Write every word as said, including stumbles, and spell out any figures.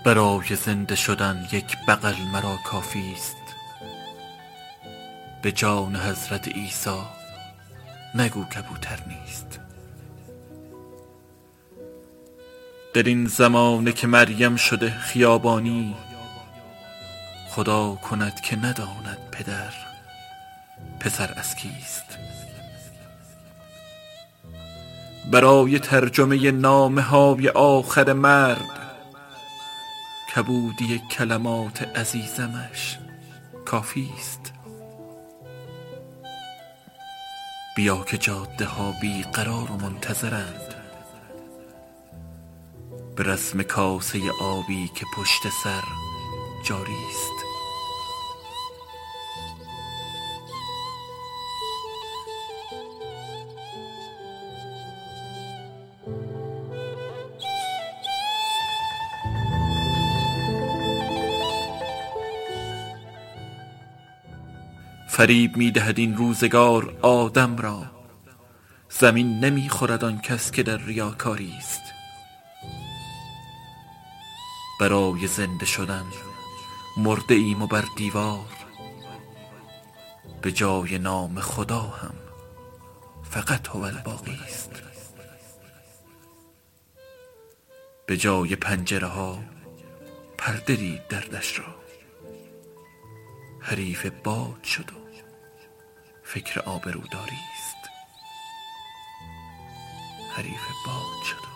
برای زنده شدن یک بغل مرا کافی است. به جان حضرت عیسی نگو کبوتر نیست. در این زمانه که مریم شده خیابانی، خدا کند که نداند پدر پسر از کیست. برای ترجمه نامه های آخر مرد، کبودی کلمات عزیزمش کافی است. بیا که جاده ها بی قرار و منتظرند، به رسم کاسه آبی که پشت سر جاری است. فریب می دهد این روزگار آدم را، زمین نمی خورد آن کس که در ریاکاری است. برای زنده شدن مرده ایم و بر دیوار، به جای نام خدا هم فقط هو الباقی است. به جای پنجره ها پرده دید دردش را، حریف باد شد و فکر آبروداری است. حریف باد شد